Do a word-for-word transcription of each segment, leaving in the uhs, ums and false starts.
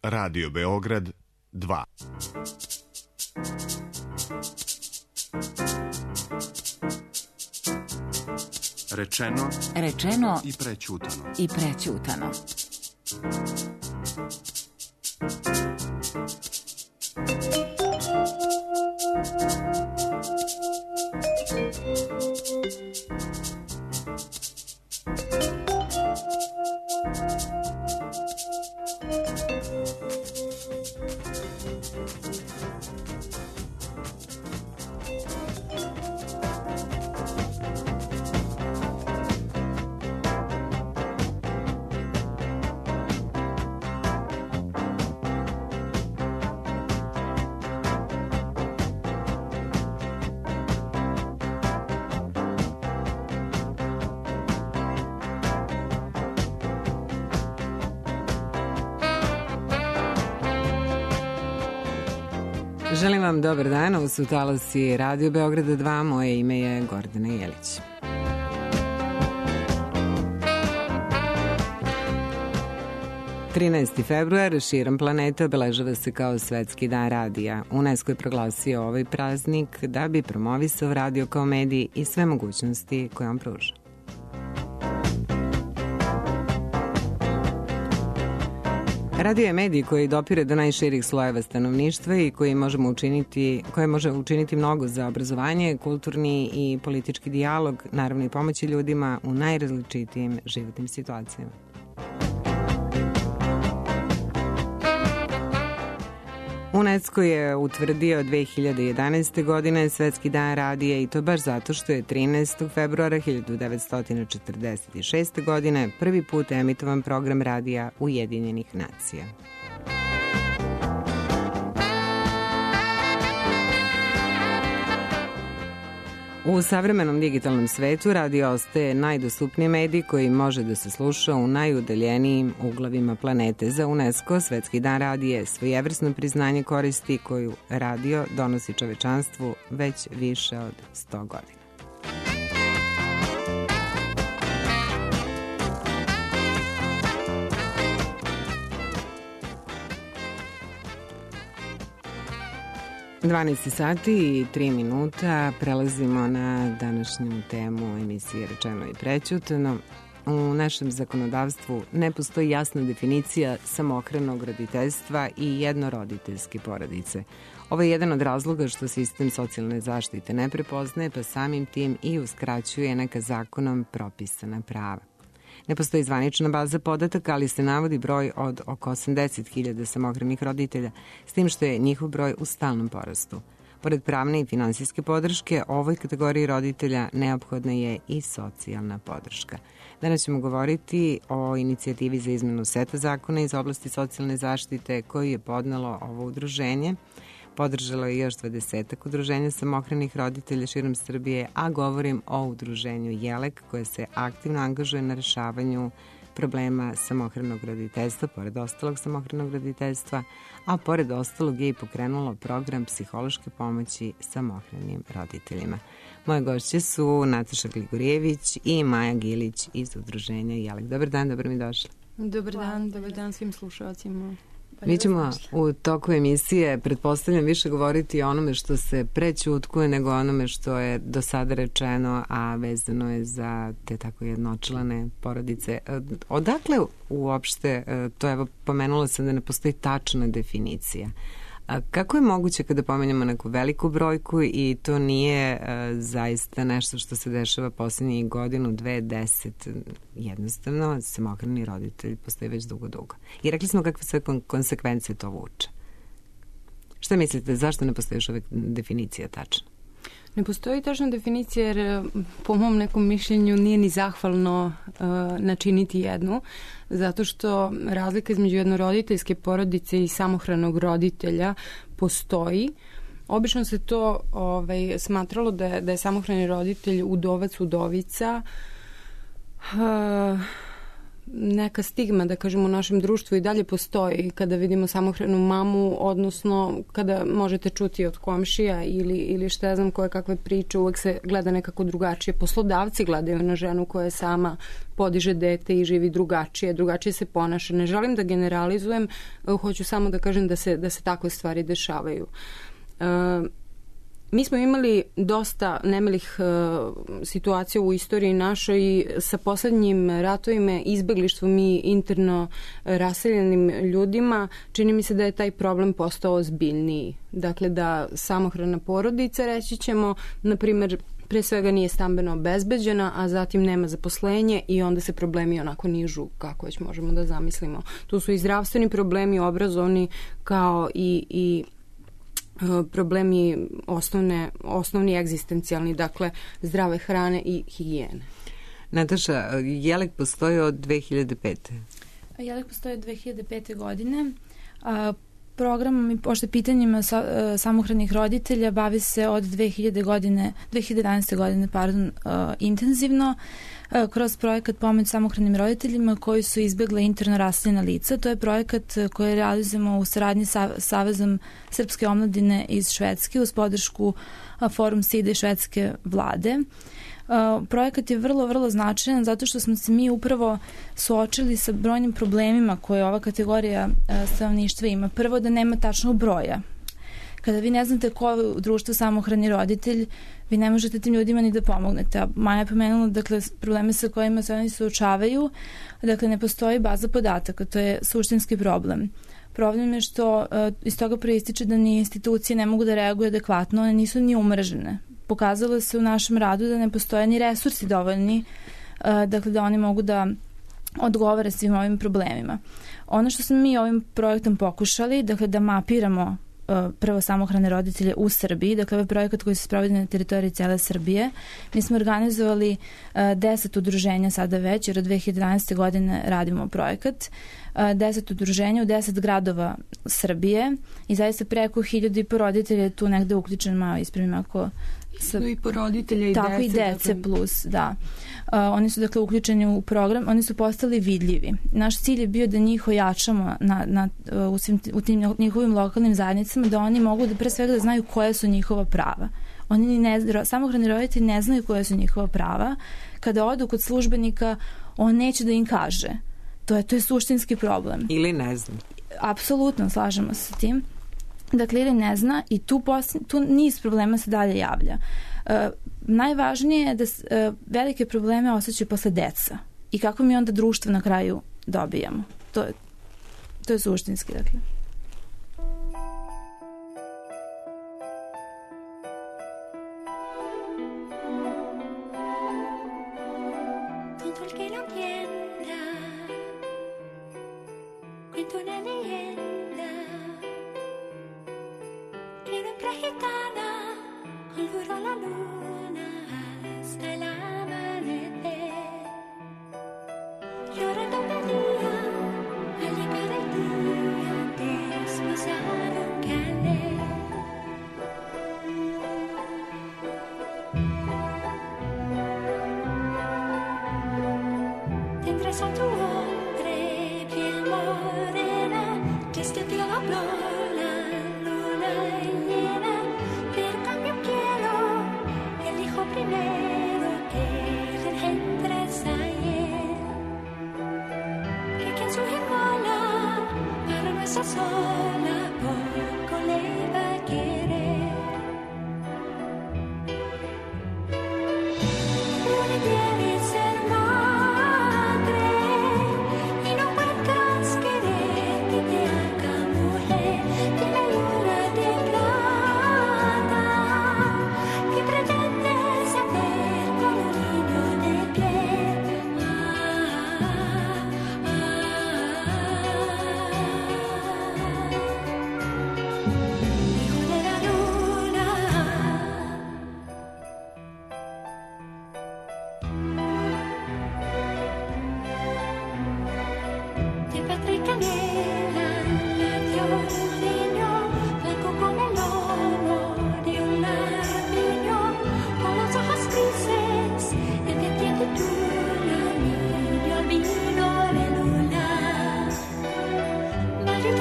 Radio Beograd dva. Rečeno, rečeno i prećutano. I prećutano. Želim vam dobar dan, ovo su talasi Radio Beograda dva, moje ime je Gordana Jelić. trinaesti februar širom planeta obeležava se kao Svetski dan radija. UNESCO je proglasio ovaj praznik da bi promovisao radio kao medij i sve mogućnosti koje on pruža. Radio je medij koji dopire do najširih slojeva stanovništva i koji možemo učiniti, koje može učiniti mnogo za obrazovanje, kulturni i politički dijalog, naravno i pomoći ljudima u najrazličitijim životnim situacijama. UNESCO je utvrdio dve hiljade jedanaeste. godine Svetski dan radija i to baš zato što je trinaestog februara hiljadu devetsto četrdeset šeste. godine prvi put emitovan program radija Ujedinjenih nacija. U savremenom digitalnom svetu radio ostaje najdostupniji medij koji može da se sluša u najudaljenijim uglavima planete. Za UNESCO Svetski dan radija je svojevrsno priznanje koristi koju radio donosi čovečanstvu već više od sto godina. dvanaest sati i tri minuta, prelazimo na današnju temu emisije Rečeno i prećutano. U našem zakonodavstvu ne postoji jasna definicija samohranog roditeljstva i jednoroditeljske porodice. Ovo je jedan od razloga što sistem socijalne zaštite ne prepoznaje, pa samim tim i uskraćuje neka zakonom propisana prava. Ne postoji zvanična baza podataka, ali se navodi broj od oko osamdeset hiljada samohranih roditelja, s tim što je njihov broj u stalnom porastu. Pored pravne i finansijske podrške, ovoj kategoriji roditelja neophodna je i socijalna podrška. Danas ćemo govoriti o inicijativi za izmenu seta zakona iz oblasti socijalne zaštite koju je podnelo ovo udruženje. Podržalo je još dvadesetak udruženja samohranih roditelja širom Srbije, a govorim o udruženju Jelek koje se aktivno angažuje na rešavanju problema samohranog roditeljstva, pored ostalog samohranog roditeljstva, a pored ostalog je i pokrenulo program psihološke pomoći samohranim roditeljima. Moje gošće su Nataša Gligorijević i Maja Gilić iz udruženja Jelek. Dobar dan, dobro mi došli. Dobar dan, dobar dan svim slušalcima. Mi ćemo u toku emisije, pretpostavljam, više govoriti o onome što se prećutkuje nego onome što je do sada rečeno, a vezano je za te tako jednočlane porodice. Odakle uopšte, to evo pomenula sam da ne postoji tačna definicija. A kako je moguće kada pomenjamo neku veliku brojku i to nije a, zaista nešto što se dešava posljednjih godinu, dve, deset, jednostavno samohrani roditelji postoje već dugo, dugo. I rekli smo kakve sve kon- konsekvence to vuče. Šta mislite, zašto ne postoji još uvek definicija tačna? Ne postoji tačna definicija jer po mom nekom mišljenju nije ni zahvalno uh, načiniti jednu, zato što razlika između jednoroditeljske porodice i samohranog roditelja postoji. Obično se to ovaj, smatralo da je, da je samohrani roditelj udovac, udovica, uh, neka stigma, da kažemo, u našem društvu i dalje postoji kada vidimo samohranu mamu, odnosno kada možete čuti od komšija ili, ili šta ja znam koje kakve priče, uvek se gleda nekako drugačije. Poslodavci gledaju na ženu koja sama podiže dete i živi drugačije, drugačije se ponaša. Ne želim da generalizujem, hoću samo da kažem da se, da se takve stvari dešavaju. Uh, Mi smo imali dosta nemilih uh, situacija u istoriji našoj i sa poslednjim ratovima, izbeglištvom i interno raseljenim ljudima, čini mi se da je taj problem postao ozbiljniji. Dakle, da samohrana porodica, reći ćemo, na primjer, pre svega nije stambeno obezbeđena, a zatim nema zaposlenje i onda se problemi onako nižu, kako već možemo da zamislimo. Tu su i zdravstveni problemi, obrazovni, kao i, i problemi osnovne, osnovni egzistencijalni, dakle zdrave hrane i higijene. Nataša, Jelek postoji od dve hiljade pete. Jelek postoji od dve hiljade pete godine. Programom i pošto pitanjima sa, samohranih roditelja bavi se od dve hiljade godine, dve hiljade jedanaeste godine, pardon, intenzivno kroz projekat Pomoć samohranim roditeljima koji su izbjegla interno raseljena lica. To je projekat koji realizujemo u saradnji sa Savezom srpske omladine iz Švedske uz podršku Forum SIDA i švedske vlade. Uh, projekat je vrlo, vrlo značajan zato što smo se mi upravo suočili sa brojnim problemima koje ova kategorija uh, stanovništva ima. Prvo, da nema tačnog broja. Kada vi ne znate ko je u društvu samohrani roditelj, vi ne možete tim ljudima ni da pomognete. A Maja je pomenula, dakle, probleme sa kojima se oni suočavaju, dakle, ne postoji baza podataka, to je suštinski problem. Problem je što uh, iz toga proističe da ni institucije ne mogu da reaguju adekvatno, one nisu ni umrežene. Pokazalo se u našem radu da ne postoje ni resursi dovoljni, dakle da oni mogu da odgovore svim ovim problemima. Ono što smo mi ovim projektom pokušali, dakle da mapiramo prvo samohrane roditelje u Srbiji, dakle ovaj projekat koji se sprovodi na teritoriji cele Srbije. Mi smo organizovali deset udruženja sada već, jer od dve hiljade jedanaeste godine radimo projekat. deset udruženja u deset gradova Srbije i zaista preko hiljadu i po roditelja je tu negde uključen, malo ispravim ako... Sa, i poroditelja i tako dece. Tako i dece dakle. Plus, da. Uh, oni su dakle uključeni u program, oni su postali vidljivi. Naš cilj je bio da njih ojačamo na, na, u, svim, u tim njihovim lokalnim zajednicama, da oni mogu da pre svega da znaju koje su njihova prava. Oni ne, samohrani roditelji ne znaju koje su njihova prava. Kada odu kod službenika, on neće da im kaže. To je, to je suštinski problem. Ili ne zna. Apsolutno, slažemo se s tim. Dakle, ili ne zna i tu, posle, tu niz problema se dalje javlja. E, najvažnije je da e, velike probleme osjećaju posle deca i kako mi onda društvo na kraju dobijamo. To je, to je suštinski, dakle.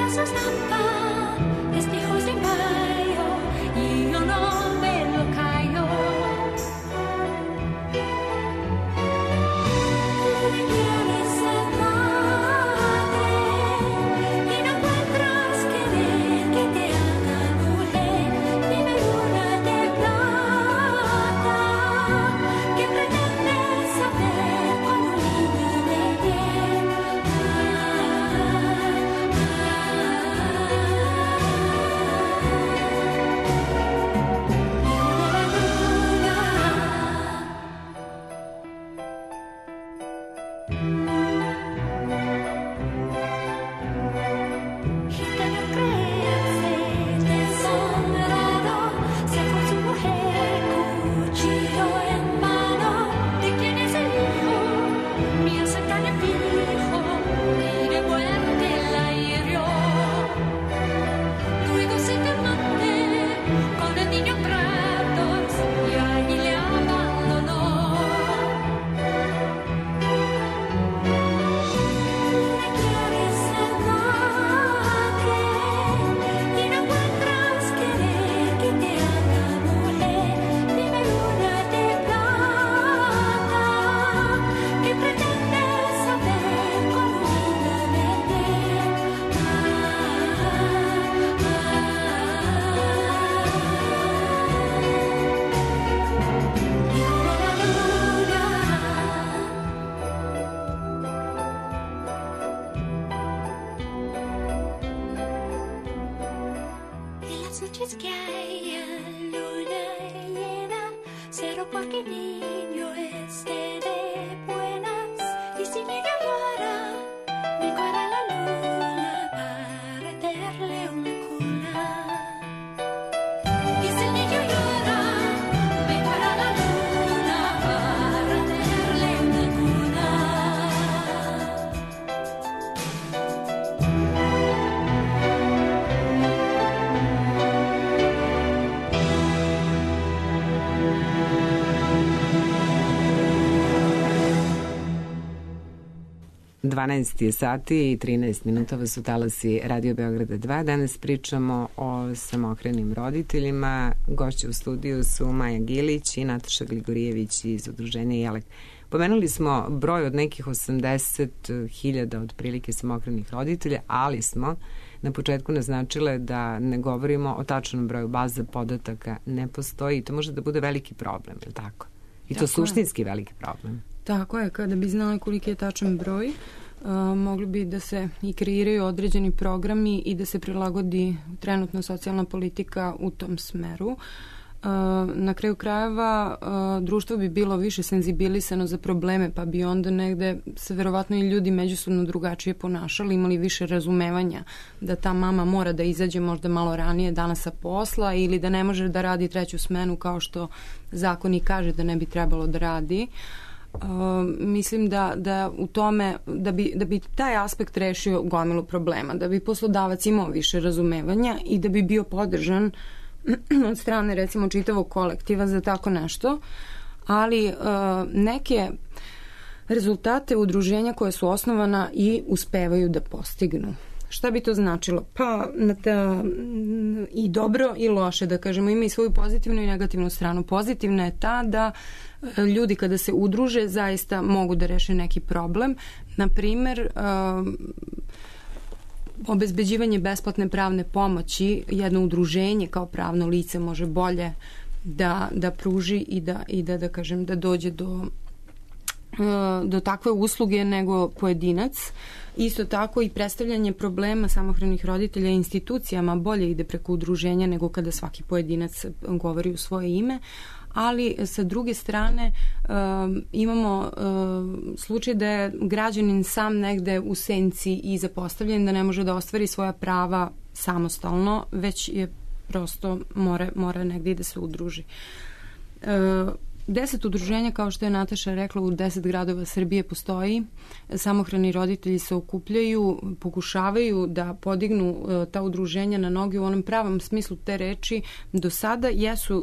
dvanaest je sati i trinaest minuta, vas su talasi Radio Beograda dva. Danas pričamo o samohranim roditeljima. Gošće u studiju su Maja Gilić i Nataša Gligorijević iz udruženja Jelek. Pomenuli smo broj od nekih osamdeset hiljada otprilike samohranih roditelja, ali smo na početku naznačile da ne govorimo o tačnom broju, baza podataka ne postoji i to može da bude veliki problem, je li tako? I to tako suštinski je veliki problem. Tako je, kada bi znali koliki je tačan broj, uh, mogli bi da se i kreiraju određeni programi i da se prilagodi trenutna socijalna politika u tom smeru. Uh, na kraju krajeva uh, društvo bi bilo više senzibilisano za probleme, pa bi onda negde se verovatno i ljudi međusobno drugačije ponašali, imali više razumevanja da ta mama mora da izađe možda malo ranije danas sa posla ili da ne može da radi treću smenu kao što zakon i kaže da ne bi trebalo da radi. Uh, mislim da, da u tome, da bi, da bi taj aspekt rešio gomilu problema, da bi poslodavac imao više razumevanja i da bi bio podržan od strane recimo čitavog kolektiva za tako nešto, ali uh, neke rezultate udruženja koje su osnovana i uspevaju da postignu. Šta bi to značilo? Pa da, i dobro i loše, da kažemo, ima i svoju pozitivnu i negativnu stranu. Pozitivna je ta da ljudi kada se udruže zaista mogu da reše neki problem. Naprimer, um, obezbeđivanje besplatne pravne pomoći, jedno udruženje kao pravno lice može bolje da, da pruži i da, i da, da kažem, da dođe do, do takve usluge nego pojedinac. Isto tako i predstavljanje problema samohranih roditelja institucijama bolje ide preko udruženja nego kada svaki pojedinac govori u svoje ime. Ali sa druge strane um, imamo um, slučaj da je građanin sam negde u senci i zapostavljen, da ne može da ostvari svoja prava samostalno, već je prosto mora, mora negde i da se udruži. Uh, Deset udruženja, kao što je Nataša rekla, u deset gradova Srbije postoji. Samohrani roditelji se okupljaju, pokušavaju da podignu uh, ta udruženja na noge u onom pravom smislu te reči. Do sada jesu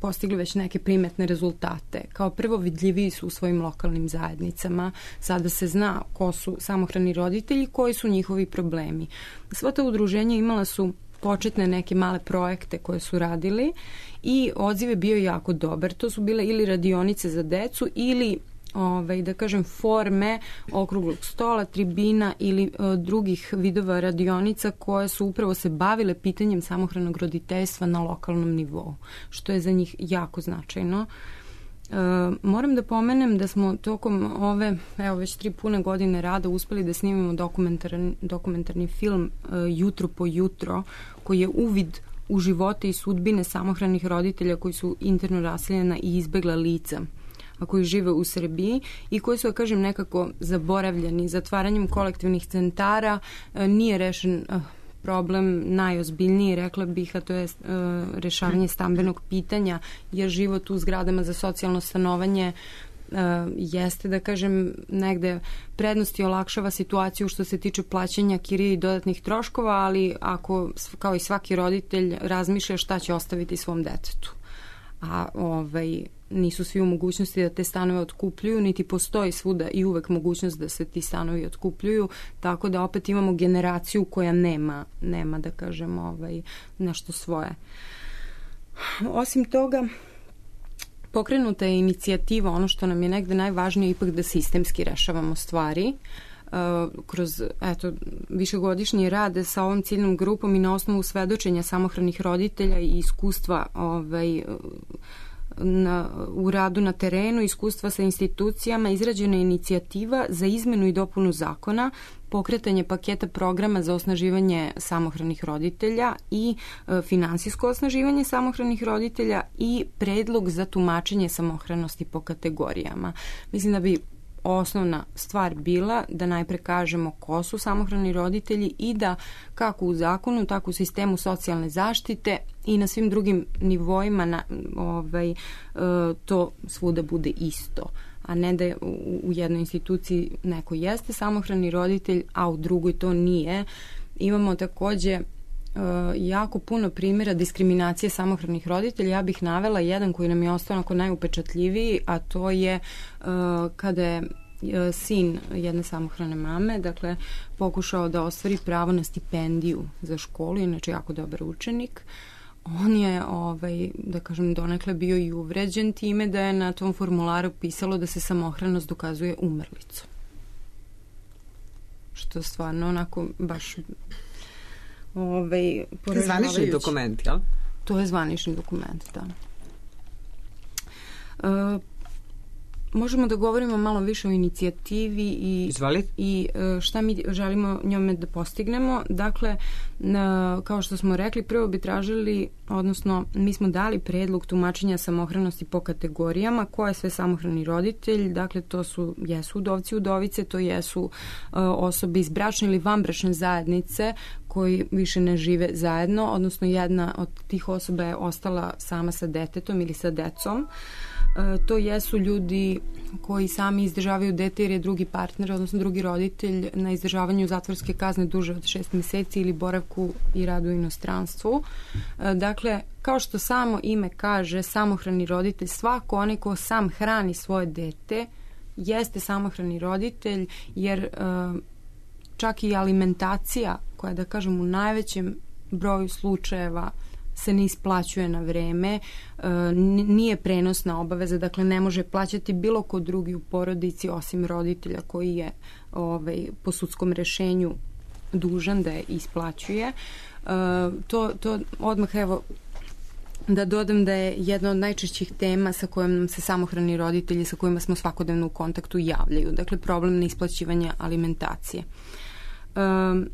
postigli već neke primetne rezultate. Kao prvo, vidljiviji su u svojim lokalnim zajednicama. Sada se zna ko su samohrani roditelji, koji su njihovi problemi. Sva ta udruženja imala su početne neke male projekte koje su radili i odziv je bio jako dobar. To su bile ili radionice za decu ili Ovaj, da kažem, forme okruglog stola, tribina ili o, drugih vidova radionica koje su upravo se bavile pitanjem samohranog roditeljstva na lokalnom nivou, što je za njih jako značajno. E, moram da pomenem da smo tokom ove, evo već tri pune godine rada uspeli da snimimo dokumentarni, dokumentarni film e, Jutro po jutro, koji je uvid u živote i sudbine samohranih roditelja koji su interno raseljena i izbegla lica, a koji žive u Srbiji i koji su, da kažem, nekako zaboravljeni. Zatvaranjem kolektivnih centara nije rešen problem najozbiljniji, rekla bih, a to je rešavanje stambenog pitanja, jer život u zgradama za socijalno stanovanje jeste, da kažem, negde prednosti olakšava situaciju što se tiče plaćanja kirije i dodatnih troškova, ali ako, kao i svaki roditelj, razmišlja šta će ostaviti svom detetu. A ovaj, nisu svi u mogućnosti da te stanove otkupljuju, niti postoji svuda i uvek mogućnost da se ti stanovi otkupljuju, tako da opet imamo generaciju koja nema, nema da kažem, ovaj, nešto svoje. Osim toga, pokrenuta je inicijativa, ono što nam je negde najvažnije, ipak da sistemski rešavamo stvari, kroz eto, višegodišnji rad sa ovom ciljnom grupom i na osnovu svedočenja samohranih roditelja i iskustva ovaj, na, u radu na terenu, iskustva sa institucijama, izrađena je inicijativa za izmenu i dopunu zakona, pokretanje paketa programa za osnaživanje samohranih roditelja i e, finansijsko osnaživanje samohranih roditelja i predlog za tumačenje samohranosti po kategorijama. Mislim da bi osnovna stvar bila da najpre kažemo ko su samohrani roditelji i da kako u zakonu, tako u sistemu socijalne zaštite i na svim drugim nivoima na, ovaj, to svuda bude isto, a ne da u, u jednoj instituciji neko jeste samohrani roditelj, a u drugoj to nije. Imamo takođe jako puno primjera diskriminacije samohranih roditelja. Ja bih navela jedan koji nam je ostao onako najupečatljiviji, a to je uh, kada je uh, sin jedne samohrane mame, dakle, pokušao da ostvari pravo na stipendiju za školu, inače jako dobar učenik. On je, ovaj, da kažem, donekle bio i uvređen time da je na tom formularu pisalo da se samohranost dokazuje umrlicom. Što stvarno onako baš Ovaj, zvanični dokument, jel? To je zvanični dokument, da. E, možemo da govorimo malo više o inicijativi i, i šta mi želimo njome da postignemo. Dakle, na, kao što smo rekli, prvo bi tražili, odnosno mi smo dali predlog tumačenja samohranosti po kategorijama, ko je sve samohrani roditelj. Dakle, to su, jesu udovci, udovice, to jesu uh, osobe iz bračne ili vanbračne zajednice koji više ne žive zajedno, odnosno jedna od tih osoba je ostala sama sa detetom ili sa decom. E, to jesu ljudi koji sami izdržavaju dete jer je drugi partner, odnosno drugi roditelj na izdržavanju zatvorske kazne duže od šest meseci ili boravku i radu u inostranstvu. E, dakle, kao što samo ime kaže, samohrani roditelj, svako onaj ko sam hrani svoje dete jeste samohrani roditelj, jer e, čak i alimentacija koja, da kažem, u najvećem broju slučajeva se ne isplaćuje na vreme, nije prenosna obaveza, dakle ne može plaćati bilo ko drugi u porodici osim roditelja koji je ovaj, po sudskom rešenju dužan da je isplaćuje. To, to odmah, evo, da dodam da je jedna od najčešćih tema sa kojom nam se samohrani roditelji, sa kojima smo svakodnevno u kontaktu, javljaju. Dakle, problem neisplaćivanja alimentacije. Um,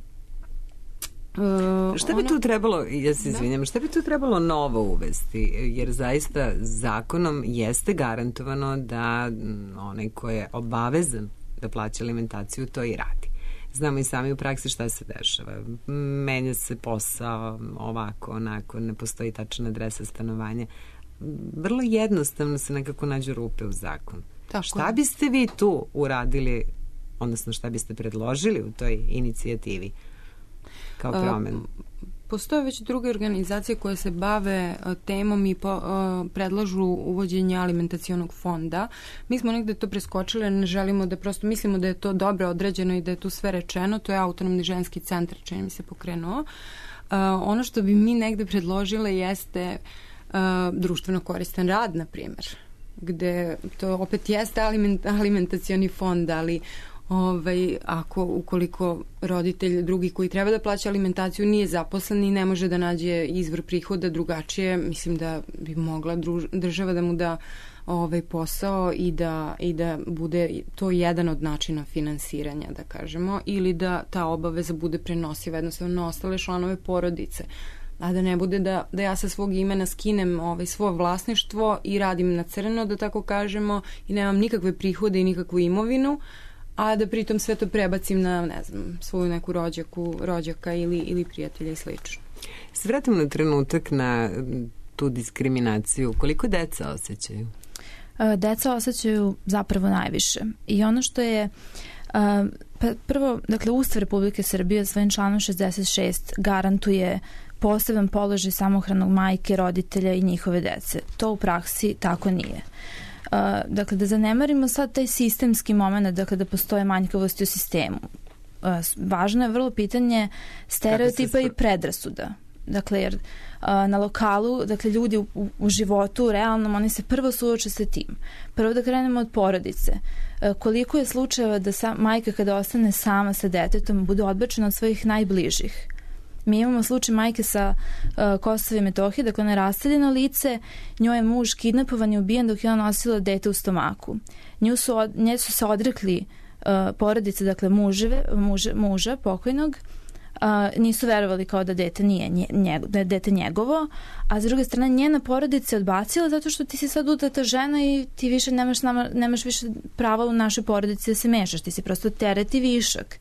Uh, šta bi tu trebalo, ja se izvinjam, šta bi tu trebalo novo uvesti? Jer zaista zakonom jeste garantovano da onaj ko je obavezan da plaća alimentaciju to i radi. Znamo i sami u praksi šta se dešava. Menja se posao ovako, onako, ne postoji tačna adresa stanovanja. Vrlo jednostavno se nekako nađu rupe u zakonu. Tako. Šta biste vi tu uradili, odnosno šta biste predložili u toj inicijativi kao promenu? postoje već druge organizacije koje se bave uh, temom i po, uh, predlažu uvođenje alimentacionog fonda. Mi smo negde to preskočili, ne želimo da prosto mislimo da je to dobro određeno i da je tu sve rečeno. To je Autonomni ženski centar, čini mi se, pokrenuo. Uh, ono što bi mi negde predložile jeste uh, društveno koristan rad, na primjer, gde to opet jeste aliment, alimentacioni fond, ali ovaj, ako ukoliko roditelj drugi koji treba da plaća alimentaciju nije zaposlen i ne može da nađe izvor prihoda drugačije, mislim da bi mogla druž, država da mu da ovaj posao i da, i da bude to jedan od načina finansiranja, da kažemo, ili da ta obaveza bude prenosiva jednostavno na ostale članove porodice. A da ne bude da, da ja sa svog imena skinem ovaj, svoje vlasništvo i radim na crno, da tako kažemo, i nemam nikakve prihode i nikakvu imovinu, a da pritom sve to prebacim na, ne znam, svoju neku rođaku, rođaka ili, ili prijatelja i slično. Se vratimo na trenutak na tu diskriminaciju. Koliko deca osjećaju? Deca osjećaju zapravo najviše. I ono što je pa prvo, dakle, Ustav Republike Srbije svojim članom šezdeset šest garantuje poseban položaj samohranog majke, roditelja i njihove dece. To u praksi tako nije. Uh, dakle, da zanemarimo sad taj sistemski moment, dakle, da postoje manjkavosti u sistemu. Uh, važno je vrlo pitanje stereotipa i predrasuda. Dakle, jer uh, na lokalu, dakle, ljudi u, u životu, realnom, oni se prvo suoče sa tim. Prvo da krenemo od porodice. Uh, koliko je slučajeva da sa, majka kada ostane sama sa detetom bude odbačena od svojih najbližih. Mi imamo slučaj majke sa uh, Kosova i Metohije, dakle ona je raseljeno lice, njoj je muž kidnapovan i ubijen dok je ona nosila dete u stomaku. Nju su, od, nje su se odrekli uh, porodice, dakle muževe, muže, muža pokojnog, uh, nisu verovali kao da dete nije njeg, da je dete njegovo, a s druge strane njena porodica je odbacila zato što ti si sad udata žena i ti više nemaš, nama, nemaš više prava u našoj porodici da se mešaš, ti si prosto teret i višak.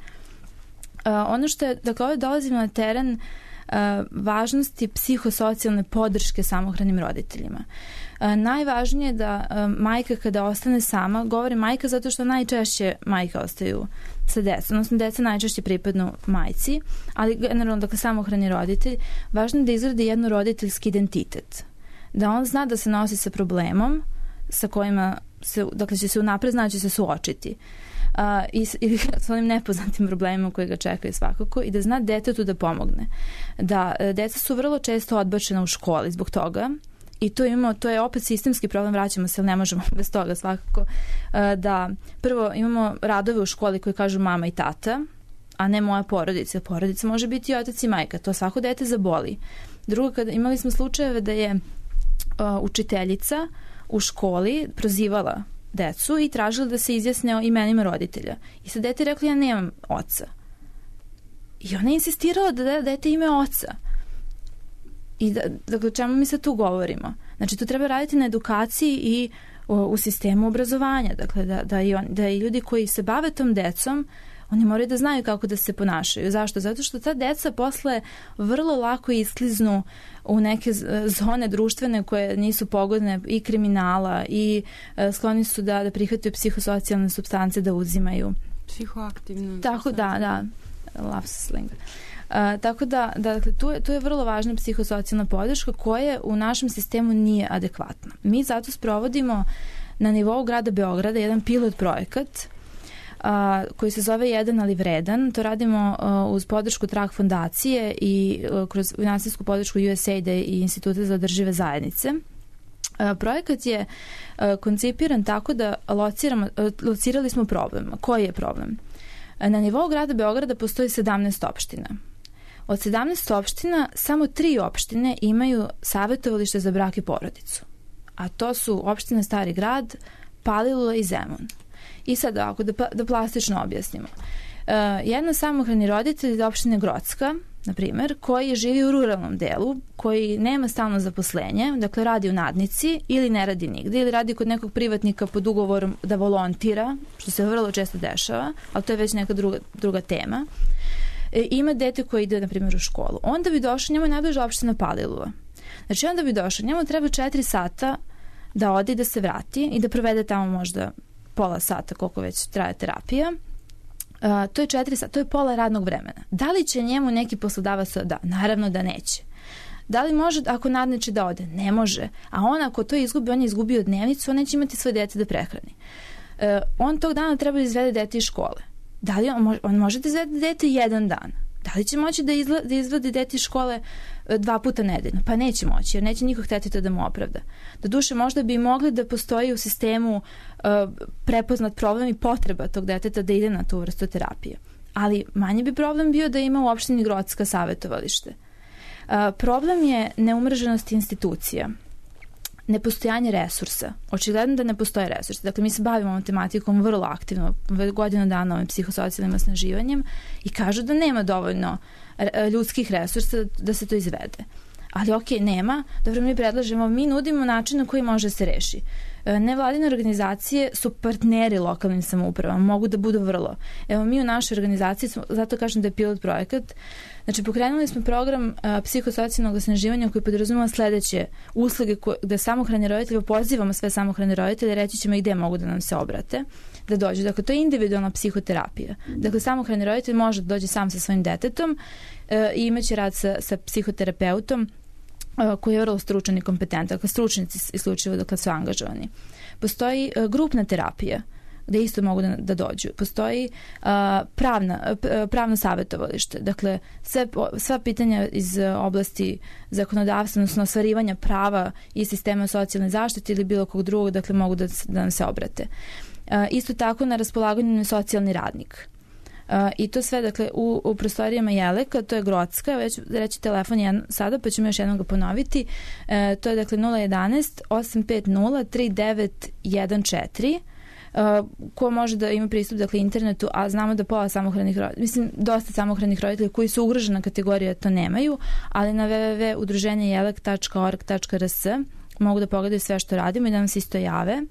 Uh, ono što je, dakle, ovdje dolazimo na teren uh, važnosti psihosocijalne podrške samohranim roditeljima. Uh, najvažnije je da uh, majka kada ostane sama, govori majka zato što najčešće majke ostaju sa decom, odnosno deca najčešće pripadnu majci, ali generalno, dakle, samohrani roditelj, važno je da izgradi jedno roditeljski identitet. Da on zna da se nosi sa problemom sa kojima se, dakle, će se unapred znači se suočiti. Uh, i, i s onim nepoznatim problemima koji ga čekaju svakako i da zna detetu da pomogne. Da, deca su vrlo često odbačena u školi zbog toga i to imamo, to je opet sistemski problem, vraćamo se, ali ne možemo bez toga svakako. Uh, da prvo imamo radove u školi koji kažu mama i tata, a ne moja porodica. Porodica može biti i otac i majka, to svako dete zaboli. Drugo, kada imali smo slučajeve da je uh, učiteljica u školi prozivala decu i tražila da se izjasne o imenima roditelja. I sad dete rekla, ja nemam oca. I ona je insistirala da da dete ime oca. I da, dakle, čemu mi sad tu govorimo? Znači, to treba raditi na edukaciji i o, u sistemu obrazovanja. Dakle, da, da, i on, da i ljudi koji se bave tom decom, oni moraju da znaju kako da se ponašaju. Zašto? Zato što ta deca posle vrlo lako iskliznu u neke zone društvene koje nisu pogodne i kriminala i e, skloni su da, da prihvataju psihosocijalne supstance da uzimaju. Psihoaktivne. Tako da, da. Love slang. Uh, tako da, da dakle, tu, je, tu je vrlo važna psihosocijalna podrška koja u našem sistemu nije adekvatna. Mi zato sprovodimo na nivou grada Beograda jedan pilot projekat uh, koji se zove Jedan ali vredan. To radimo uh, uz podršku Trag fondacije i uh, kroz finansijsku podršku U S A I D-a i Instituta za održive zajednice. Uh, projekat je uh, koncipiran tako da lociramo, uh, locirali smo problem. Koji je problem? Uh, na nivou grada Beograda postoji sedamnaest opština. Od sedamnaest opština samo tri opštine imaju savjetovalište za brak i porodicu. A to su opštine Stari grad, Palilula i Zemun. I sad ako da, da plastično objasnimo. Uh, jedna samohrani roditelj iz opštine Grocka, na primjer, koji živi u ruralnom delu, koji nema stalno zaposlenje, dakle radi u nadnici ili ne radi nigde, ili radi kod nekog privatnika pod ugovorom da volontira, što se vrlo često dešava, ali to je već neka druga, druga tema. E, ima dete koje ide, na primjer, u školu. Onda bi došao, njemu je najbliža opština Palilula. Znači, onda bi došao, njemu treba četiri sata da ode i da se vrati i da provede tamo možda pola sata koliko već traje terapija. Uh, to je četiri sata, to je pola radnog vremena. Da li će njemu neki poslodavac da? Naravno da neće. Da li može, ako nadneće, da ode? Ne može. A on ako to izgubi, on je izgubio dnevnicu, on neće imati svoje dete da prehrani. Uh, on tog dana treba da izvede dete iz škole. Da li on, može, on može da izvede dete jedan dan? Da li će moći da, izla, da izvede dete iz škole dva puta nedeljno? Pa neće moći, jer neće niko hteti to da mu opravda. Doduše, možda bi mogli da postoji u sistemu uh, prepoznat problem i potreba tog deteta da ide na tu vrstu terapije. Ali manji bi problem bio da ima u opštini Grocka savetovalište. Uh, problem je neumreženost institucija, nepostojanje resursa. Očigledno da ne postoje resursi. Dakle, mi se bavimo ovom tematikom vrlo aktivno, godinu dana ovim psihosocijalnim osnaživanjem i kažu da nema dovoljno ljudskih resursa da se to izvede. Ali ok, nema. Dobro, mi predlažemo, mi nudimo način na koji može se reši. Nevladine organizacije su partneri lokalnim samoupravama, mogu da budu vrlo. Evo, mi u našoj organizaciji, zato kažem da je pilot projekat, znači pokrenuli smo program a, psihosocijalnog osnaživanja koji podrazumeva sledeće usluge koje, gde samohrani roditelji, pozivamo sve samohrane roditelje, reći ćemo i gde mogu da nam se obrate, da dođu. Dakle, to je individualna psihoterapija. Dakle, samohrani roditelj može da dođe sam sa svojim detetom a, i imaće rad sa, sa psihoterapeutom koji je vrlo stručan i kompetentan, dakle stručnici isključivo dakle su angažovani. Postoji uh, grupna terapija gde isto mogu da, da dođu. Postoji uh, pravna, uh, pravno savjetovalište, dakle sve, sva pitanja iz uh, oblasti zakonodavstva, odnosno ostvarivanja prava i sistema socijalne zaštite ili bilo kog drugog, dakle mogu da, da nam se obrate. Uh, isto tako na raspolaganju je socijalni radnik. Uh, I to sve, dakle, u, u prostorijama Jeleka, to je Grocka, već reći telefon jedan sada, pa ćemo još jednom ga ponoviti. Uh, to je, dakle, nula jedanaest osam pet nula tri devet jedan četiri. Uh, ko može da ima pristup, dakle, internetu, a znamo da pola samohranih roditelja, mislim, dosta samohranih roditelja koji su ugrožena kategorija to nemaju, ali na w w w tačka udruženje jelek tačka org tačka r s mogu da pogledaju sve što radimo i da nam se isto jave.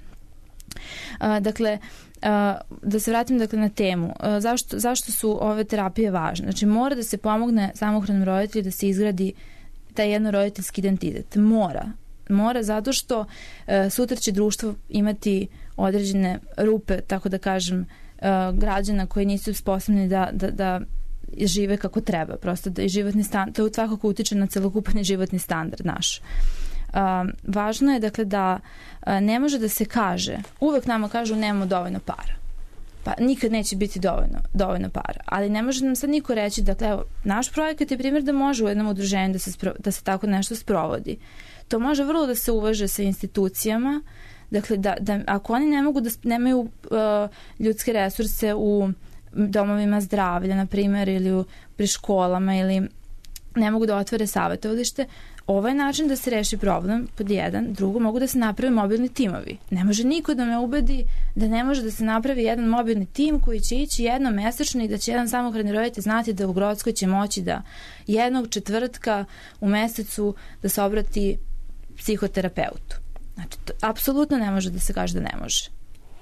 Uh, dakle, Uh, da se vratim dakle na temu. Uh, zašto, zašto su ove terapije važne? Znači, mora da se pomogne samohranom roditelju da se izgradi taj jednoroditeljski identitet. Mora. Mora zato što uh, sutra će društvo imati određene rupe, tako da kažem, uh, građana koji nisu sposobni da, da, da žive kako treba. Prosto da i životni standard, to svakako utiče na celokupni životni standard naš. Uh, važno je dakle da uh, ne može da se kaže, uvek nama kažu nemamo dovoljno para, pa nikad neće biti dovoljno, dovoljno para, ali ne može nam sad niko reći, dakle evo, naš projekat je primjer da može u jednom udruženju da se, spro, da se tako nešto sprovodi. To može vrlo da se uvaže sa institucijama, dakle da, da ako oni ne mogu da nemaju uh, ljudske resurse u domovima zdravlja, na primjer, ili u, pri školama, ili ne mogu da otvore savjetovalište, ovo je način da se reši problem, pod jedan. Drugo, mogu da se naprave mobilni timovi. Ne može niko da me ubedi da ne može da se napravi jedan mobilni tim koji će ići jednom mesečno i da će jedan samohrani roditelj znati da u Grockoj će moći da jednog četvrtka u mesecu da se obrati psihoterapeutu. Znači, to apsolutno ne može da se kaže da ne može.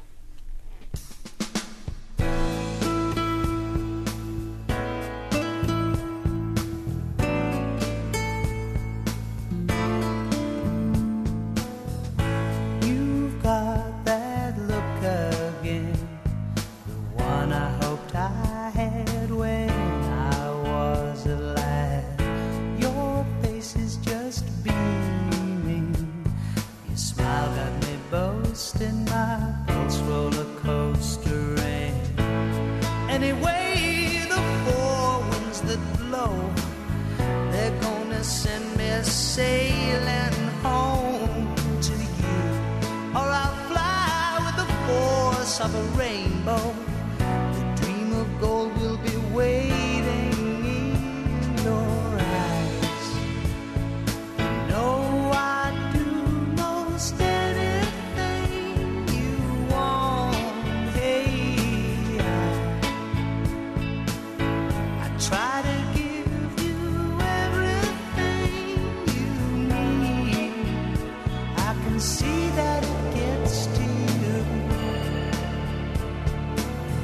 Sailing home to you, or I'll fly with the force of a rainbow. The dream of gold will be waiting in your eyes. You know I'd do most anything you want. Hey, I, I try to see that it gets to you.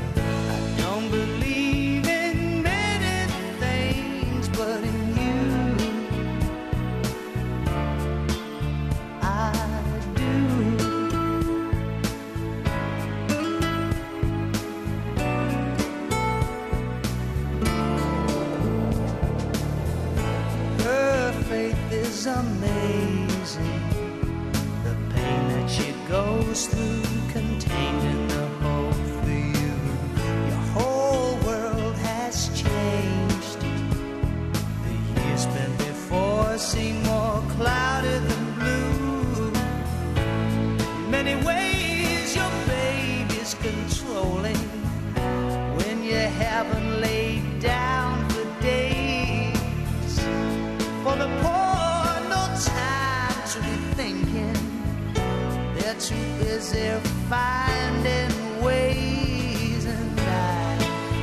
is amazing. The pain that she goes through, contained in the hope for you. Your whole world has changed. The years spent before seem more cloudy than blue. In many ways your baby's controlling when you haven't laid down for days. For the poor, no time to be thinking. They're too busy finding ways, and I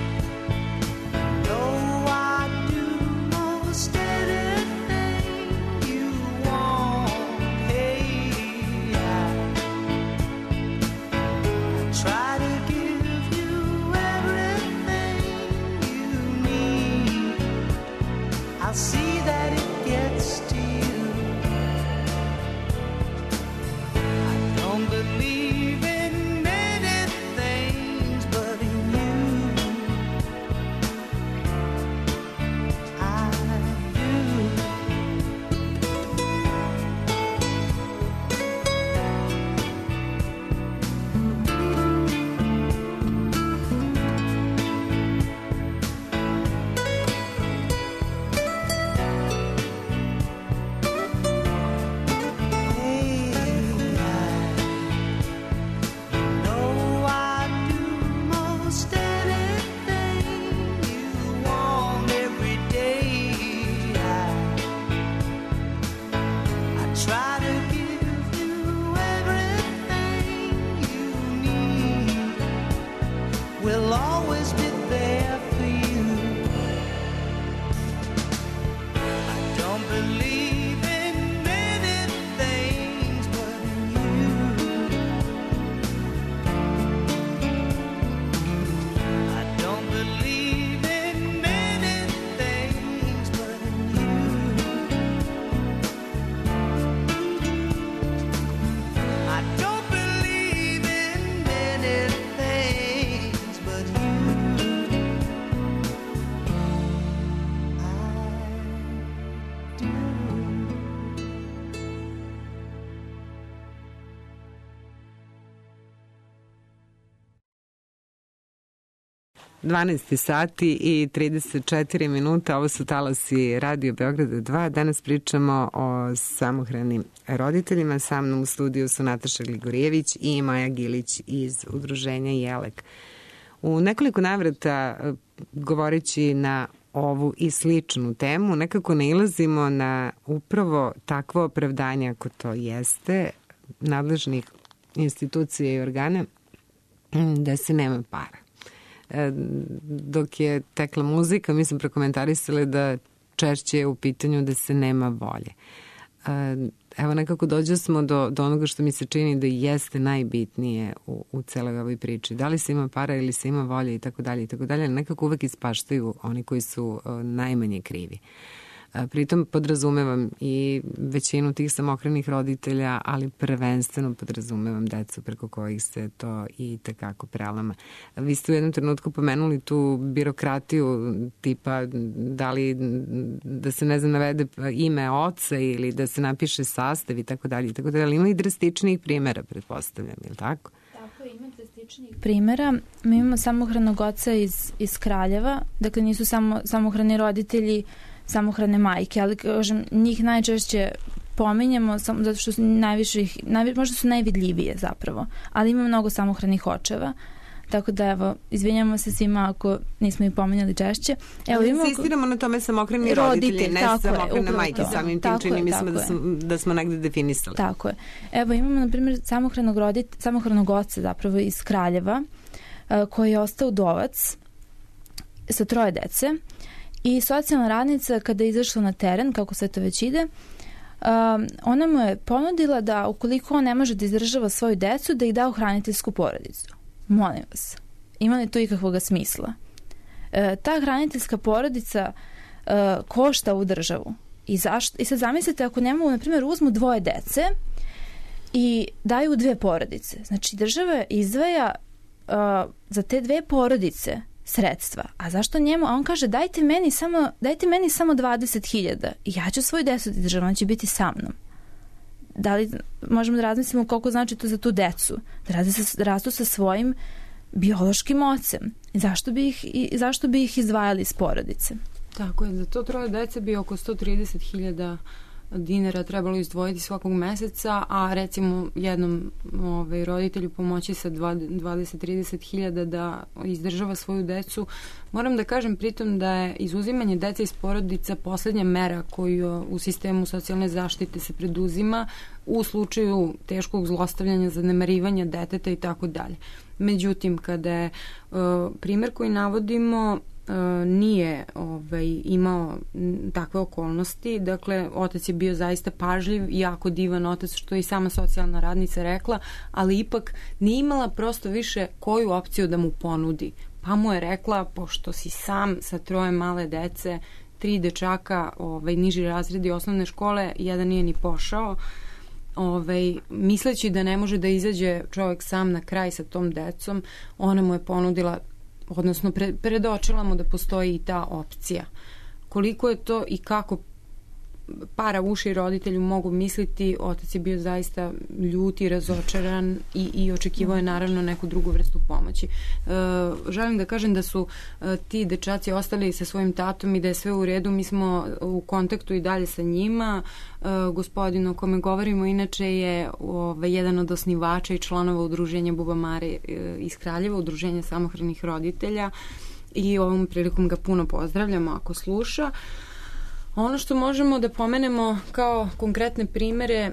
know I do most anything you want. Hey, I, I try to give you everything you need. I'll see that it gets to you. I don't believe in many things, but in you I do. Hey, I know I do most anything you want every day. I, I try to give you everything you need. We'll always be there for you. I don't believe in many things, but in you. I don't believe in many things, but in you. I don't believe in many things, but you. I do. dvanaest sati i trideset četiri minuta, ovo su talasi Radio Beograda dva. Danas pričamo o samohranim roditeljima. Sa mnom u studiju su Nataša Gligorijević i Maja Gilić iz udruženja Jelek. U nekoliko navrata, eh, govoreći na ovu i sličnu temu, nekako nailazimo na upravo takvo opravdanje, ako to jeste, nadležnih institucija i organa, mm, da se nema para. E, dok je tekla muzika, mi smo prokomentarisali da češće je u pitanju da se nema volje. E, evo nekako dođe smo do, do onoga što mi se čini da jeste najbitnije u, u celoj ovoj priči. Da li se ima para ili se ima volje i tako dalje i tako dalje, nekako uvek ispaštaju oni koji su o, najmanje krivi. E, pritom podrazumevam i većinu tih samohranih roditelja, ali prvenstveno podrazumevam decu preko kojih se to i tekako prelama. Vi ste u jednom trenutku pomenuli tu birokratiju tipa da li da se ne znam navede ime oca ili da se napiše sastav i tako dalje i tako dalje, ali ima i drastičnijih primjera, pretpostavljam, je li tako? Tako, ima drastičnijih primjera. Mi imamo samohranog oca iz, iz Kraljeva, dakle nisu samo samohrani roditelji, samohrane majke, ali kažem, njih najčešće pominjemo samo zato što su najviše, najviše, možda su najvidljivije zapravo, ali ima mnogo samohranih očeva, tako da evo, izvinjamo se svima ako nismo ih pominjali češće. Evo, imamo... Insistiramo na tome samohrani roditelji, roditelj, ne samohrane majke, samim tim čini mi smo da, smo da smo negde definisali. Tako je. Evo imamo, na primjer, samohranog, rodit, samohranog oca zapravo iz Kraljeva, koji je ostao udovac sa troje dece. I socijalna radnica, kada je izašla na teren, kako sve to već ide, um, ona mu je ponudila da ukoliko on ne može da izdržava svoju decu, da ih da u hraniteljsku porodicu. Molim vas, ima li to ikakvog smisla? E, ta hraniteljska porodica e, košta u državu. I, zašto? I sad zamislite ako ne mogu, na primjer, uzmu dvoje dece i daju dve porodice. Znači država izdvaja uh, za te dve porodice sredstva. A zašto njemu? A on kaže dajte meni samo, dajte meni samo dvadeset hiljada i ja ću svoju decu da državam, on će biti sa mnom. Da li možemo da razmislimo koliko znači to za tu decu? Da rastu sa, rastu sa svojim biološkim ocem. Zašto bi ih, i, zašto bi ih izdvajali iz porodice? Tako je, za to troje dece bi oko sto trideset hiljada dinara trebalo izdvojiti svakog meseca, a recimo jednom ovaj, roditelju pomoći sa dvadeset do trideset hiljada da izdržava svoju decu. Moram da kažem pritom da je izuzimanje dece iz porodica poslednja mera koju u sistemu socijalne zaštite se preduzima u slučaju teškog zlostavljanja, zanemarivanja deteta i tako dalje. Međutim, kada je uh, primer koji navodimo nije ovaj, imao takve okolnosti. Dakle, otac je bio zaista pažljiv, jako divan otac, što je i sama socijalna radnica rekla, ali ipak nije imala prosto više koju opciju da mu ponudi. Pa mu je rekla, pošto si sam sa troje male dece, tri dečaka, ovaj, niži razredi osnovne škole, jedan nije ni pošao, ovaj, misleći da ne može da izađe čovjek sam na kraj sa tom decom, ona mu je ponudila, odnosno pre, predočila mu da postoji i ta opcija. Koliko je to i kako para uši roditelju mogu misliti, otac je bio zaista ljut i razočaran i, i očekivao je naravno neku drugu vrstu pomoći. E, želim da kažem da su e, ti dečaci ostali sa svojim tatom i da je sve u redu. Mi smo u kontaktu i dalje sa njima. E, gospodin o kome govorimo inače je ove, jedan od osnivača i članova udruženja Buba Mare e, iz Kraljeva, udruženja samohranih roditelja, i ovom prilikom ga puno pozdravljamo ako sluša. Ono što možemo da pomenemo kao konkretne primere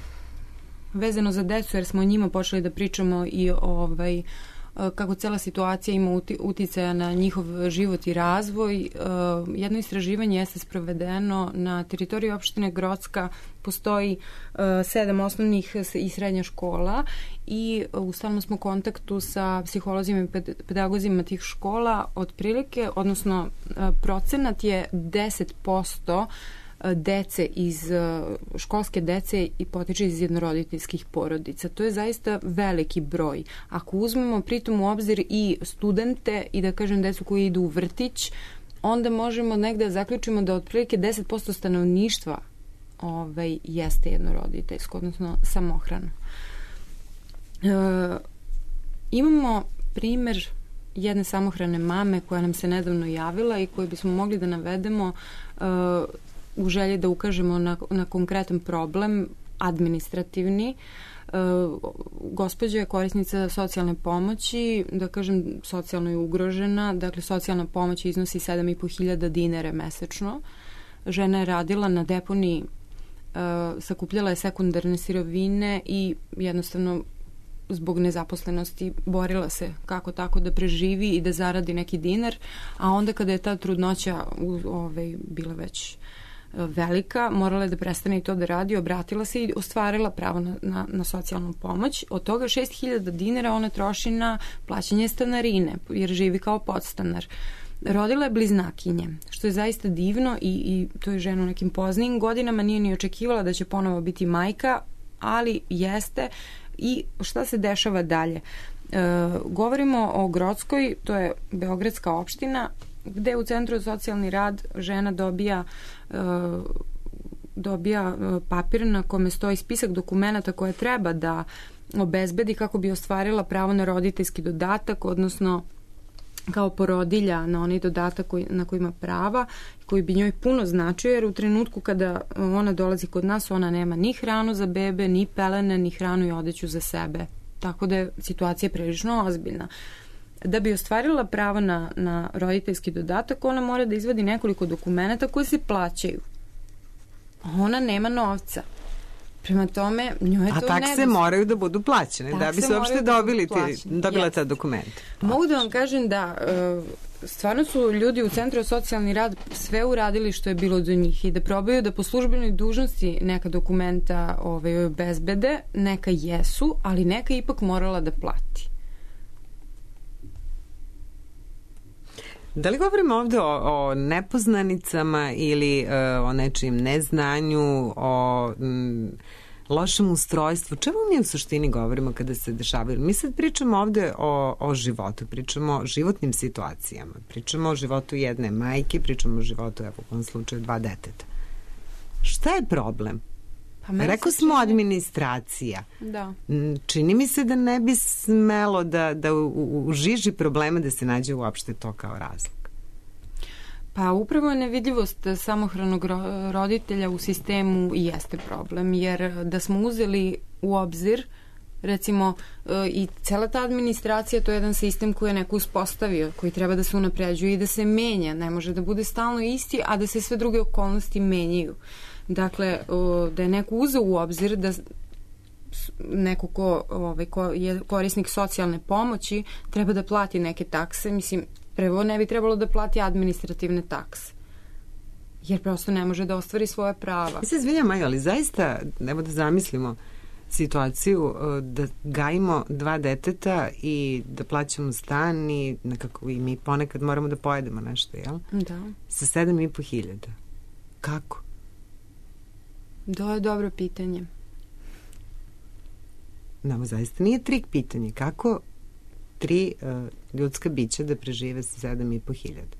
vezano za decu, jer smo o njima počeli da pričamo i ovaj, kako cela situacija ima uticaja na njihov život i razvoj. Jedno istraživanje jeste sprovedeno na teritoriji opštine Grocka, postoji sedam osnovnih i srednja škola i u stalnom smo kontaktu sa psiholozima i pedagozima tih škola. Otprilike, odnosno procenat je deset posto dece iz školske dece i potiče iz jednoroditeljskih porodica. To je zaista veliki broj. Ako uzmemo pritom u obzir i studente i da kažem decu koji idu u vrtić, onda možemo negde zaključimo da otprilike deset posto stanovništva ovaj, jeste jednoroditeljsko, odnosno samohrano. E, imamo primer jedne samohrane mame koja nam se nedavno javila i koju bismo mogli da navedemo e, u želji da ukažemo na, na konkretan problem administrativni. E, gospođa je korisnica socijalne pomoći, da kažem socijalno je ugrožena, dakle socijalna pomoć iznosi sedam i po hiljada dinara mesečno. Žena je radila na deponiji, e, sakupljala je sekundarne sirovine i jednostavno zbog nezaposlenosti borila se kako tako da preživi i da zaradi neki dinar, a onda kada je ta trudnoća ovaj, bila već velika, morala je da prestane i to da radi, obratila se i ostvarila pravo na, na, na socijalnu pomoć. Od toga šest hiljada dinara ona troši na plaćanje stanarine, jer živi kao podstanar. Rodila je bliznakinje, što je zaista divno i, i to je žena u nekim poznijim godinama, nije ni očekivala da će ponovo biti majka, ali jeste. I šta se dešava dalje? E, govorimo o Grockoj, to je beogradska opština, gde u Centru za socijalni rad žena dobija e, dobija papir na kome stoji spisak dokumenata koje treba da obezbedi kako bi ostvarila pravo na roditeljski dodatak, odnosno kao porodilja na onaj dodatak koji, na koji ima prava, koji bi njoj puno značio, jer u trenutku kada ona dolazi kod nas, ona nema ni hranu za bebe, ni pelene, ni hranu i odeću za sebe. Tako da je situacija prilično ozbiljna. Da bi ostvarila pravo na, na roditeljski dodatak, ona mora da izvadi nekoliko dokumenata koji se plaćaju. Ona nema novca. Prema tome, njoj je A to takse nedostatno. moraju da budu plaćene, takse da bi se uopšte dobili ti, dobila ta dokumenta. Mogu da vam kažem da uh, stvarno su ljudi u Centru za socijalni rad sve uradili što je bilo do njih i da probaju da po službenoj dužnosti neka dokumenta ovaj, obezbede, neka jesu, ali neka ipak morala da plati. Da li govorimo ovde o, o nepoznanicama ili uh, o nečim neznanju, o m, lošem ustrojstvu. Čemu mi u suštini govorimo kada se dešavaju? Mi sad pričamo ovde o, o životu, pričamo o životnim situacijama, pričamo o životu jedne majke, pričamo o životu, evo, u ovom slučaju, dva deteta. Šta je problem? Pa rekao smo čini... administracija. Da. Čini mi se da ne bi smelo da, da u, u, u žiži problema da se nađe uopšte to kao razlog. Pa upravo nevidljivost samohranog roditelja u sistemu i jeste problem, jer da smo uzeli u obzir, recimo, i cela ta administracija, to je jedan sistem koji je neko uspostavio, koji treba da se unapređuje i da se menja, ne može da bude stalno isti, a da se sve druge okolnosti menjaju. Dakle, da je neko uzeo u obzir da neko ko, ovaj, ko je korisnik socijalne pomoći treba da plati neke takse, mislim, prvo ne bi trebalo da plati administrativne takse, jer prosto ne može da ostvari svoje prava. Mi se izvinjam, Maja, ali zaista, evo da zamislimo situaciju da gajimo dva deteta i da plaćamo stan i nekako i mi ponekad moramo da pojedemo nešto, jel? Da. Sa sedam i po hiljada. Kako? To je dobro pitanje. Nama zaista nije trik pitanje. Kako tri uh, ljudska bića da prežive sa sedam i po hiljada?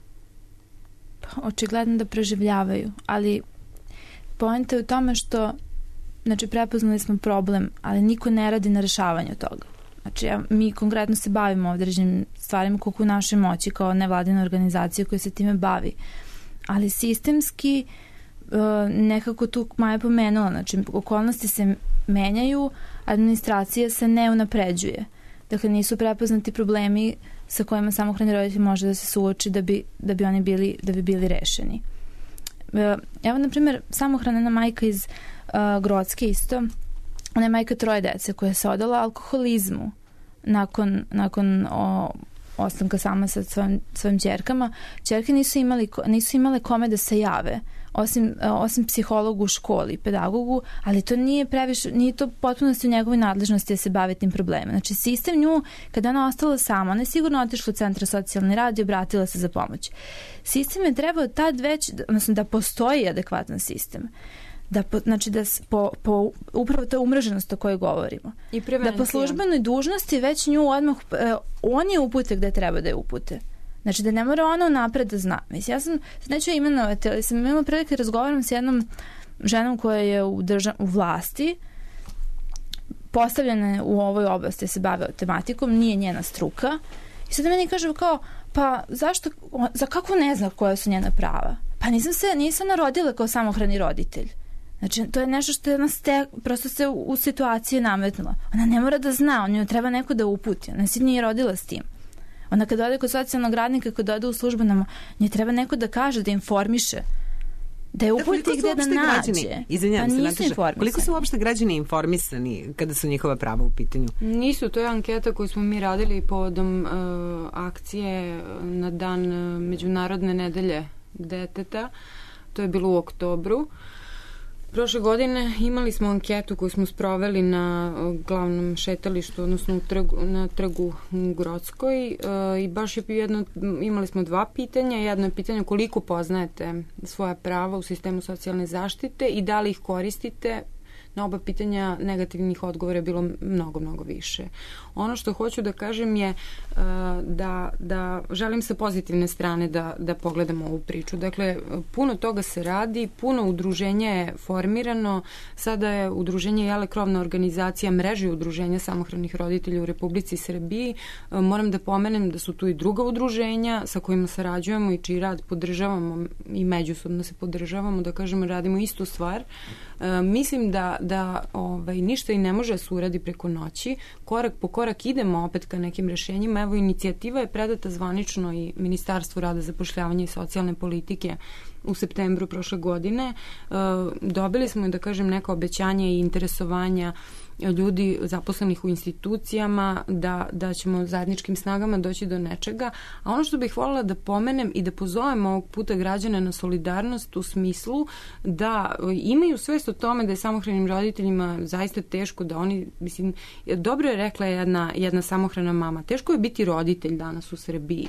Pa, očigledno da preživljavaju, ali poenta je u tome što, znači, prepoznali smo problem, ali niko ne radi na rešavanju toga. Znači, ja, mi konkretno se bavimo određenim stvarima koliko u našoj moći kao nevladina organizacija koja se time bavi. Ali sistemski uh, nekako tu Maja pomenula, znači, okolnosti se menjaju, administracija se ne unapređuje. Dakle, nisu prepoznati problemi sa kojima samohrani roditelj može da se suoči da bi, da bi oni bili, da bi bili rešeni. Evo, na primjer, samohrana majka iz uh, Grocke isto, ona je majka troje dece koja se odala alkoholizmu nakon, nakon o, ostanka sama sa svojim, svojim ćerkama. Ćerke nisu, imali, nisu imale kome da se jave, osim, osim psihologu u školi, pedagogu, ali to nije previše, nije to potpunosti u njegovoj nadležnosti da se bavi tim problemima. Znači, sistem nju, kada ona ostala sama, ona je sigurno otišla u centar socijalni rad i obratila se za pomoć. Sistem je trebao tad već, odnosno da postoji adekvatan sistem. Da po, znači da po, po upravo ta umreženost o kojoj govorimo. I da po službenoj dužnosti već nju odmah, eh, oni je upute gde treba da je upute. Znači da ne mora ona napred da zna. Mislim, ja sam, sad neću imenovati, ali sam imala prilike da razgovaram s jednom ženom koja je u, držav, u vlasti, postavljena u ovoj oblasti, se bave tematikom, nije njena struka. I sad meni kaže kao, pa zašto, za kako ne zna koja su njena prava? Pa nisam se, nisam narodila kao samohrani roditelj. Znači, to je nešto što je ona ste, prosto se u, u situaciji nametnula. Ona ne mora da zna, on joj treba neko da uputi. Ona se nije rodila s tim. Ona kad ode kod socijalnog radnika, kad ode u službu, nam nje treba neko da kaže, da informiše, da je uputi gde da nađe. Izvinjam se, Nataša, koliko su uopšte građani informisani kada su njihova prava u pitanju? Nisu, to je anketa koju smo mi radili povodom uh, akcije na dan uh, Međunarodne nedelje deteta. To je bilo u oktobru. Prošle godine imali smo anketu koju smo sproveli na glavnom šetalištu, odnosno u trgu, na trgu u Grockoj e, i baš je jedno, imali smo dva pitanja. Jedno je pitanje koliko poznajete svoja prava u sistemu socijalne zaštite i da li ih koristite. Na oba pitanja negativnih odgovora je bilo mnogo, mnogo više. Ono što hoću da kažem je uh, da, da želim sa pozitivne strane da, da pogledamo ovu priču. Dakle, puno toga se radi, puno udruženja je formirano. Sada je udruženje Jele krovna organizacija mreže udruženja samohranih roditelja u Republici Srbiji. Uh, moram da pomenem da su tu i druga udruženja sa kojima sarađujemo i čiji rad podržavamo i međusobno se podržavamo, da kažemo radimo istu stvar. Uh, mislim da da ovaj, ništa i ne može se uradi preko noći. Korak po korak idemo opet ka nekim rešenjima. Evo, inicijativa je predata zvanično i Ministarstvu rada, zapošljavanja i socijalne politike u septembru prošle godine. E, dobili smo, da kažem, neka obećanja i interesovanja ljudi zaposlenih u institucijama da, da ćemo zajedničkim snagama doći do nečega. A ono što bih voljela da pomenem i da pozovem ovog puta građane na solidarnost u smislu da imaju svest o tome da je samohranim roditeljima zaista teško, da oni, mislim, dobro je rekla jedna, jedna samohrana mama, teško je biti roditelj danas u Srbiji.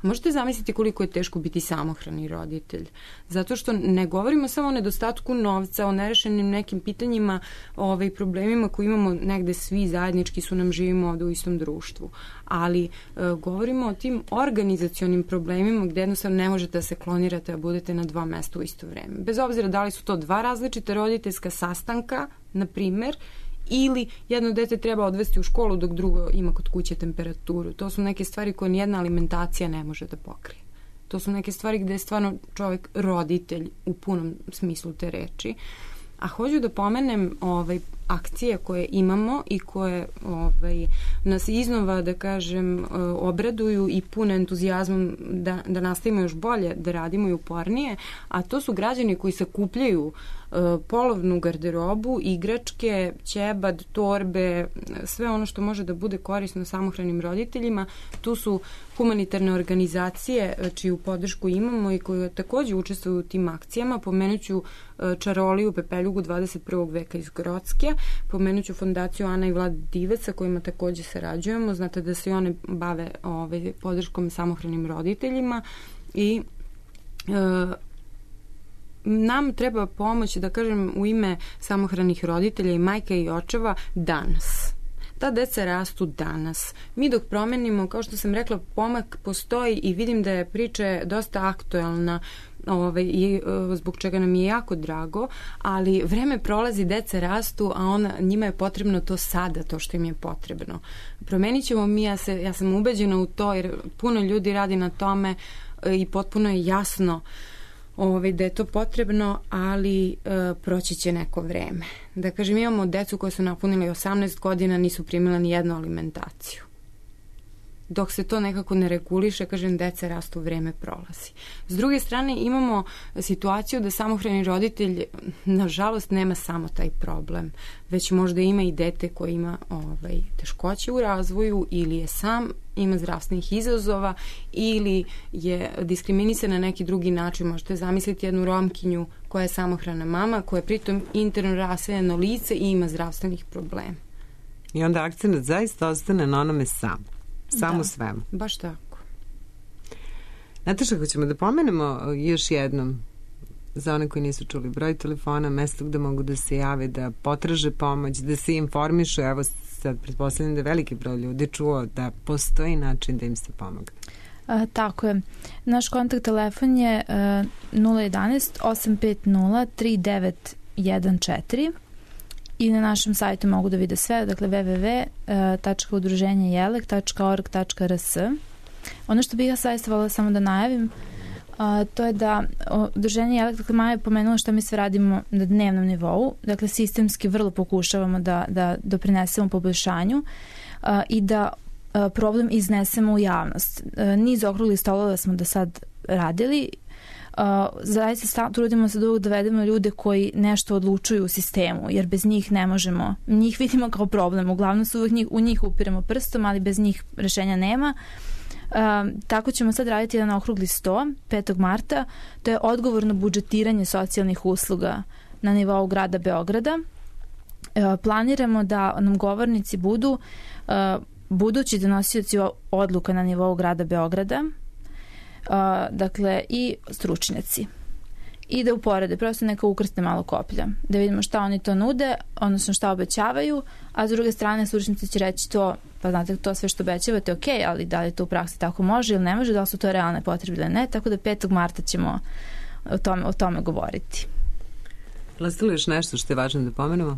Možete zamisliti koliko je teško biti samohrani roditelj. Zato što ne govorimo samo o nedostatku novca, o nerešenim nekim pitanjima, ovaj, problemima koji imamo negde svi zajednički su nam, živimo ovde u istom društvu. Ali e, govorimo o tim organizacionim problemima gde jednostavno ne možete da se klonirate, a budete na dva mesta u isto vreme. Bez obzira da li su to dva različita roditeljska sastanka, na primer, ili jedno dete treba odvesti u školu dok drugo ima kod kuće temperaturu. To su neke stvari koje nijedna alimentacija ne može da pokrije. To su neke stvari gde je stvarno čovjek roditelj u punom smislu te reči. A hoću da pomenem ovaj, akcije koje imamo i koje ovaj, nas iznova, da kažem, obraduju i pune entuzijazmom da, da nastavimo još bolje, da radimo i upornije, a to su građani koji sakupljaju polovnu garderobu, igračke, ćebad, torbe, sve ono što može da bude korisno samohranim roditeljima. Tu su humanitarne organizacije čiju podršku imamo i koje takođe učestvuju u tim akcijama. Pomenuću Čaroliju Pepeljugu dvadeset prvog veka iz Grocke, pomenuću fondaciju Ana i Vlad Divac sa kojima takođe sarađujemo. Znate da se i one bave ovaj, podrškom samohranim roditeljima i e, nam treba pomoć, da kažem, u ime samohranih roditelja i majka i očeva danas. Ta deca rastu danas. Mi dok promenimo, kao što sam rekla, pomak postoji i vidim da je priča dosta aktuelna, ovaj, i zbog čega nam je jako drago, ali vreme prolazi, deca rastu, a ona, njima je potrebno to sada, to što im je potrebno. Promenit ćemo mi, ja, se, ja sam ubeđena u to, jer puno ljudi radi na tome i potpuno je jasno Ovaj, da je to potrebno, ali e, proći će neko vreme. Da kažem, imamo decu koje su napunili osamnaest godina, nisu primila ni jednu alimentaciju. Dok se to nekako ne reguliše, kažem, deca rastu, vreme prolazi. S druge strane, imamo situaciju da samohrani roditelj, nažalost, nema samo taj problem, već možda ima i dete koje ima ovaj, teškoće u razvoju ili je sam, ima zdravstvenih izazova ili je diskriminisan na neki drugi način. Možete zamisliti jednu Romkinju koja je samohrana mama, koja je pritom interno raseljeno lice i ima zdravstvenih problema. I onda akcenat zaista ostane na onome sam. Samo da, svemu. Baš tako. Nataša, ako ćemo da pomenemo još jednom za one koji nisu čuli broj telefona, mesto gde mogu da se jave, da potraže pomoć, da se informišu. Evo sad pretpostavljam da je veliki broj ljudi čuo da postoji način da im se pomogne. A, tako je. Naš kontakt telefon je uh, nula jedanaest osam pet nula tri devet jedan četiri i na našem sajtu mogu da vide sve, dakle w w w tačka udruženje jelek tačka org tačka r s. Ono što bih ja zaista volila samo da najavim, a, to je da udruženje jelek, dakle Maja je pomenula što mi sve radimo na dnevnom nivou, dakle sistemski vrlo pokušavamo da, da doprinesemo poboljšanju a, i da a, problem iznesemo u javnost. A, niz okruglih stolova smo do sad radili. Uh, zaista trudimo se da uvijek dovedemo ljude koji nešto odlučuju u sistemu, jer bez njih ne možemo, njih vidimo kao problem, uglavnom se uvijek njih, u njih upiremo prstom, ali bez njih rešenja nema. Uh, tako ćemo sad raditi jedan okrugli sto petog marta, to je odgovorno budžetiranje socijalnih usluga na nivou grada Beograda. Uh, planiramo da nam govornici budu uh, budući donosioci odluka na nivou grada Beograda, Uh, dakle i stručnjaci i da uporede, prosto neka ukrste malo koplja, da vidimo šta oni to nude, odnosno šta obećavaju, a s druge strane stručnjaci će reći to, pa znate, to sve što obećavate ok, ali da li to u praksi tako može ili ne može, da li su to realne potrebe ili ne, tako da petog marta ćemo o tome, o tome govoriti. Lastilo još nešto što je važno da pomenemo?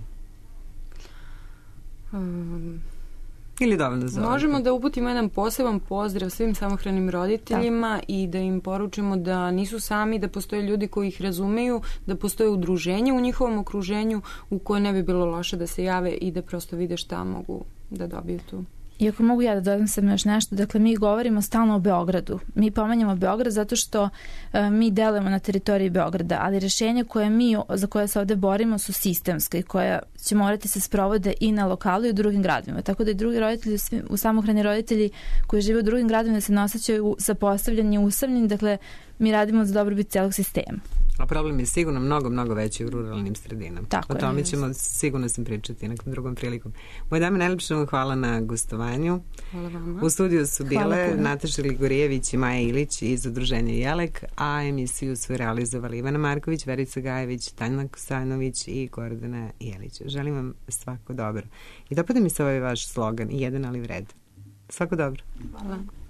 Um... Ili dovoljno za Možemo da uputimo jedan poseban pozdrav svim samohranim roditeljima Tako. i da im poručimo da nisu sami, da postoje ljudi koji ih razumeju, da postoje udruženje u njihovom okruženju u koje ne bi bilo loše da se jave i da prosto vide šta mogu da dobiju tu. I ako mogu ja da dodam sam još nešto, dakle mi govorimo stalno o Beogradu. Mi pomenjamo Beograd zato što uh, mi delujemo na teritoriji Beograda, ali rešenja koje mi, za koje se ovde borimo su sistemske i koja će morati se sprovode i na lokalu i u drugim gradovima. Tako da i drugi roditelji, u samohrani roditelji koji žive u drugim gradovima se ne osjećaju zapostavljeni, usamljeni, dakle mi radimo za dobrobit celog sistema. A problem je sigurno mnogo, mnogo veći u ruralnim sredinama. Tako o je, tome jest. ćemo sigurno sam pričati nekom drugom prilikom. Moje dame, najlepše vam hvala na gostovanju. Hvala vama. U studiju su Hvala bile puno. Nataša Gligorijević i Maja Ilić iz Udruženja Jelek, a emisiju su realizovali Ivana Marković, Verica Gajević, Tanja Kosanović i Gordana Jelić. Želim vam svako dobro. I dopada mi se ovaj vaš slogan, jedan ali vred. Svako dobro. Hvala.